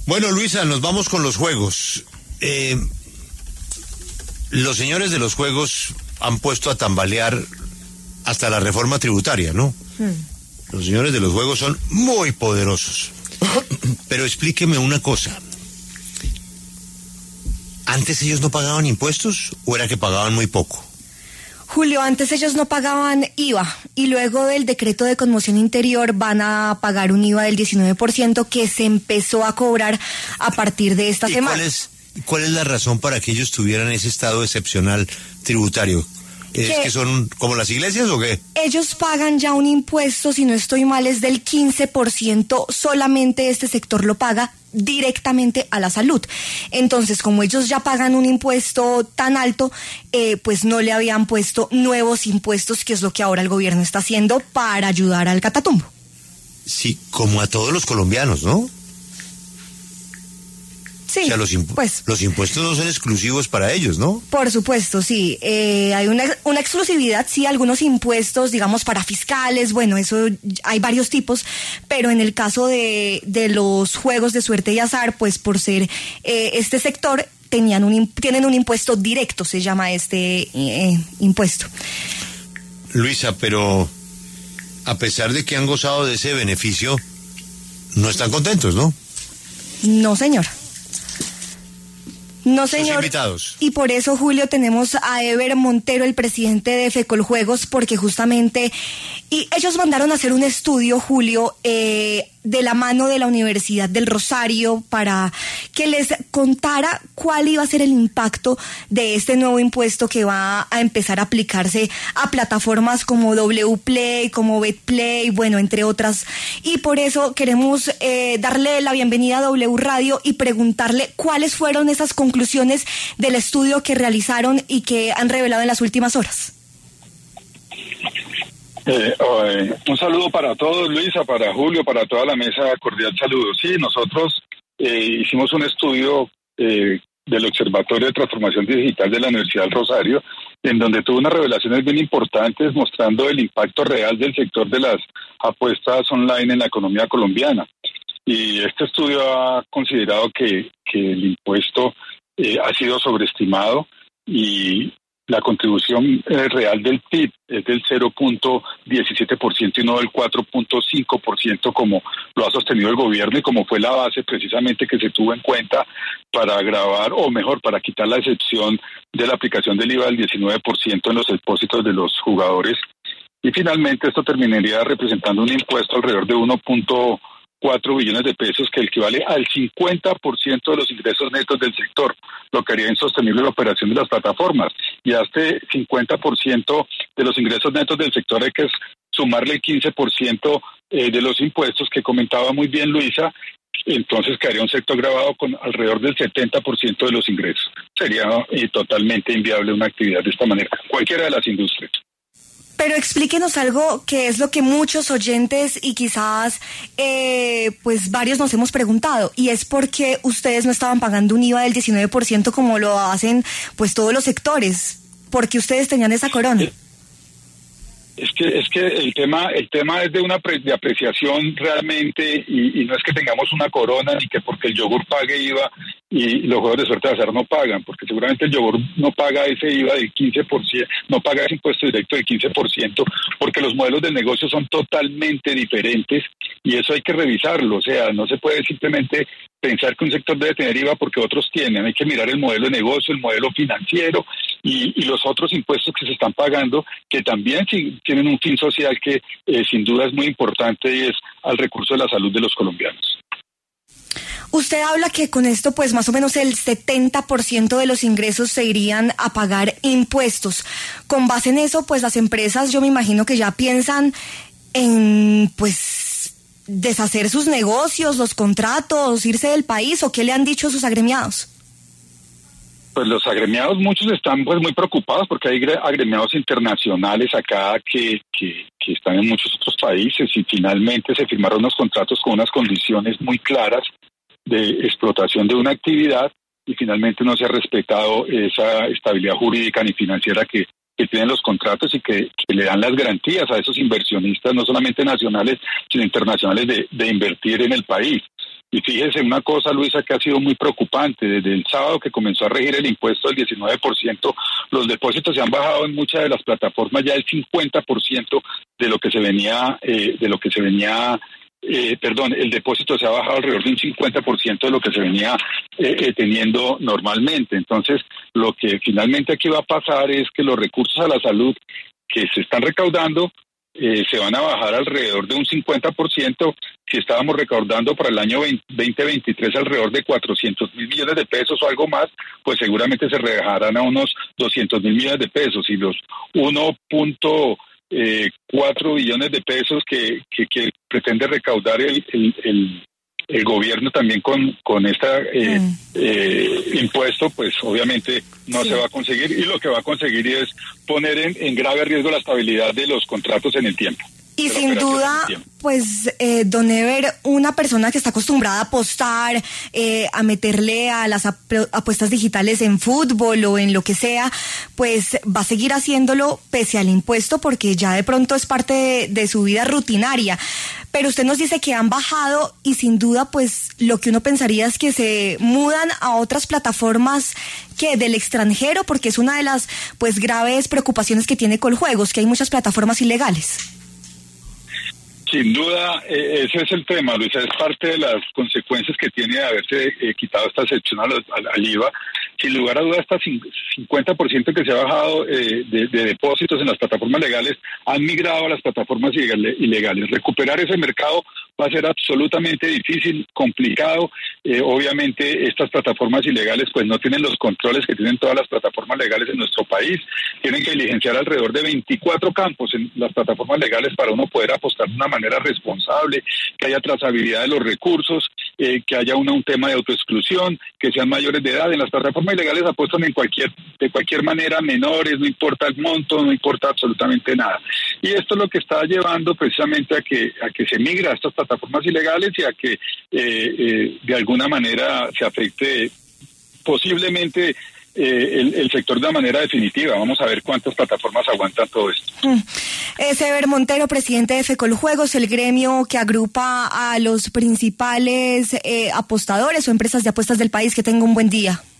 Bueno, Luisa, nos vamos con los juegos. Los señores de los juegos han puesto a tambalear hasta la reforma tributaria, ¿no? Los señores de los juegos son muy poderosos. Pero explíqueme una cosa. ¿Antes ellos no pagaban impuestos o era que pagaban muy poco? Julio, antes ellos no pagaban IVA y luego del decreto de conmoción interior van a pagar un IVA del 19% que se empezó a cobrar a partir de esta semana. ¿Cuál es la razón para que ellos tuvieran ese estado excepcional tributario? ¿Es que son como las iglesias o qué? Ellos pagan ya un impuesto, si no estoy mal, es del 15%, solamente este sector lo paga directamente a la salud. Entonces, como ellos ya pagan un impuesto tan alto, pues no le habían puesto nuevos impuestos, que es lo que ahora el gobierno está haciendo para ayudar al Catatumbo. Sí, como a todos los colombianos, ¿no? Sí, o sea, los impuestos no son exclusivos para ellos, ¿no? Por supuesto, sí. Hay una exclusividad, sí, algunos impuestos, digamos, para fiscales, bueno, eso hay varios tipos, pero en el caso de los juegos de suerte y azar, pues por ser este sector, tienen un impuesto directo, se llama este impuesto. Luisa, pero a pesar de que han gozado de ese beneficio, no están contentos, ¿no? No, señor. No, señor. Invitados. Y por eso, Julio, tenemos a Ever Montero, el presidente de Fecoljuegos, porque justamente ellos mandaron a hacer un estudio, Julio, de la mano de la Universidad del Rosario para que les contara cuál iba a ser el impacto de este nuevo impuesto que va a empezar a aplicarse a plataformas como Wplay, como Betplay, bueno, entre otras. Y por eso queremos darle la bienvenida a W Radio y preguntarle cuáles fueron esas conclusiones del estudio que realizaron y que han revelado en las últimas horas. Un saludo para todos, Luisa, para Julio, para toda la mesa, cordial saludo. Sí, nosotros hicimos un estudio del Observatorio de Transformación Digital de la Universidad del Rosario, en donde tuvo unas revelaciones bien importantes mostrando el impacto real del sector de las apuestas online en la economía colombiana. Y este estudio ha considerado que el impuesto ha sido sobreestimado y la contribución real del PIB es del 0.17% y no del 4.5% como lo ha sostenido el gobierno y como fue la base precisamente que se tuvo en cuenta para agravar, o mejor, para quitar la excepción de la aplicación del IVA del 19% en los depósitos de los jugadores. Y finalmente esto terminaría representando un impuesto alrededor de 1.4 billones de pesos, que equivale al 50% de los ingresos netos del sector, lo que haría insostenible la operación de las plataformas. Y a este 50% de los ingresos netos del sector hay que sumarle el 15% de los impuestos que comentaba muy bien Luisa, entonces quedaría un sector gravado con alrededor del 70% de los ingresos. Sería totalmente inviable una actividad de esta manera, cualquiera de las industrias. Pero explíquenos algo que es lo que muchos oyentes y quizás pues varios nos hemos preguntado, y es por qué ustedes no estaban pagando un IVA del 19% como lo hacen pues todos los sectores, porque ustedes tenían esa corona. Es que el tema es de apreciación realmente, y no es que tengamos una corona ni que porque el yogur pague IVA y los juegos de suerte de azar no pagan, porque seguramente el yogur no paga ese IVA del 15%, no paga ese impuesto directo del 15%, porque los modelos de negocio son totalmente diferentes y eso hay que revisarlo. O sea, no se puede simplemente pensar que un sector debe tener IVA porque otros tienen. Hay que mirar el modelo de negocio, el modelo financiero y los otros impuestos que se están pagando, que también tienen un fin social que sin duda es muy importante, y es al recurso de la salud de los colombianos. Usted habla que con esto pues más o menos el 70% de los ingresos se irían a pagar impuestos. Con base en eso, pues las empresas, yo me imagino que ya piensan en pues deshacer sus negocios, los contratos, irse del país, ¿o qué le han dicho sus agremiados? Pues los agremiados, muchos están pues muy preocupados porque hay agremiados internacionales acá que están en muchos otros países, y finalmente se firmaron unos contratos con unas condiciones muy claras de explotación de una actividad, y finalmente no se ha respetado esa estabilidad jurídica ni financiera que tienen los contratos y que le dan las garantías a esos inversionistas, no solamente nacionales, sino internacionales, de invertir en el país. Y fíjese una cosa, Luisa, que ha sido muy preocupante. Desde el sábado que comenzó a regir el impuesto del 19%, los depósitos se han bajado en muchas de las plataformas ya el 50% de lo que se venía, el depósito se ha bajado alrededor de un 50% de lo que se venía teniendo normalmente. Entonces, lo que finalmente aquí va a pasar es que los recursos a la salud que se están recaudando se van a bajar alrededor de un 50%. Si estábamos recaudando para el año 2023 alrededor de 400 mil millones de pesos o algo más, pues seguramente se rebajarán a unos 200 mil millones de pesos, y los 1.4 billones de pesos que pretende recaudar el gobierno también con este impuesto, pues obviamente no se va a conseguir, y lo que va a conseguir es poner en grave riesgo la estabilidad de los contratos en el tiempo. Y sin duda, pues, don Ever, una persona que está acostumbrada a apostar, a meterle a las apuestas digitales en fútbol o en lo que sea, pues va a seguir haciéndolo pese al impuesto, porque ya de pronto es parte de su vida rutinaria. Pero usted nos dice que han bajado, y sin duda, pues, lo que uno pensaría es que se mudan a otras plataformas que del extranjero, porque es una de las, pues, graves preocupaciones que tiene Coljuegos, que hay muchas plataformas ilegales. Sin duda, ese es el tema, Luisa, es parte de las consecuencias que tiene de haberse quitado esta excepción al IVA. Sin lugar a dudas, hasta 50% que se ha bajado de depósitos en las plataformas legales han migrado a las plataformas ilegales. Recuperar ese mercado va a ser absolutamente difícil, complicado. Obviamente, estas plataformas ilegales pues no tienen los controles que tienen todas las plataformas legales en nuestro país. Tienen que diligenciar alrededor de 24 campos en las plataformas legales para uno poder apostar de una manera responsable, que haya trazabilidad de los recursos, que haya un tema de autoexclusión, que sean mayores de edad. En las plataformas ilegales apuestan de cualquier manera, menores, no importa el monto, no importa absolutamente nada. Y esto es lo que está llevando precisamente a que se migre a estas plataformas ilegales, y a que de alguna manera se afecte posiblemente el sector de una manera definitiva. Vamos a ver cuántas plataformas aguantan todo esto. Es Ever Montero, presidente de FECOLJUEGOS, el gremio que agrupa a los principales apostadores o empresas de apuestas del país. Que tenga un buen día.